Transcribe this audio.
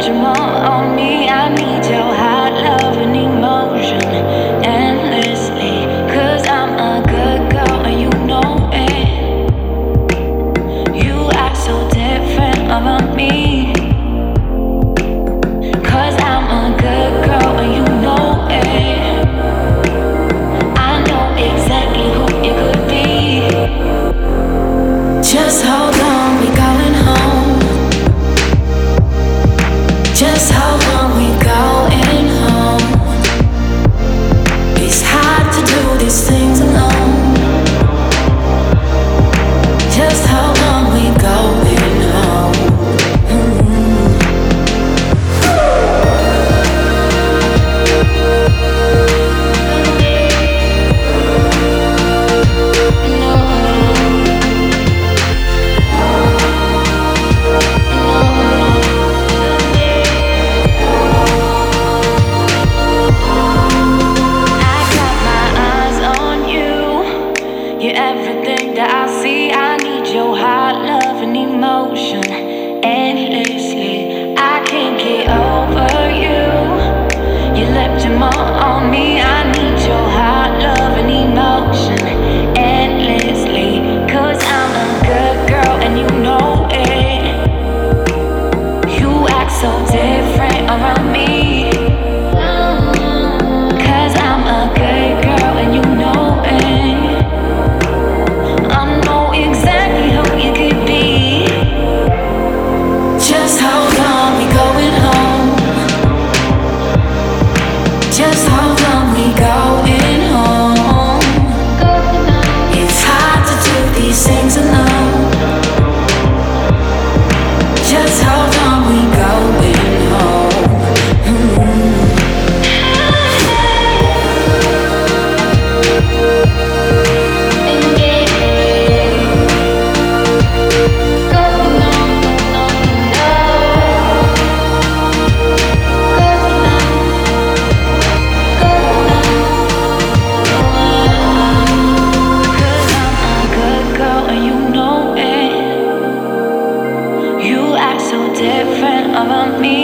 you more on me. I need your hot love and emotion endlessly. 'Cause I'm a good girl and you know it. You act so different about me. 'Cause I'm a good girl and you know it. I know exactly who you could be. Just hold on, we going home. Just hold on, we going home. It's hard to do these things alone. Just hold on, we going home. You're everything that I see. I need your hot love and emotion endlessly. I can't get over you. You left your mark on me. I need your hot love and emotion endlessly. 'Cause I'm a good girl and you know it. You act so different around me. 'Cause I'm a good girl and you know it. I know exactly who you could be. Just hold on, we going home. Just hold on, we going home. It's hard to do these things alone. Just hold on, we going home. Different about me.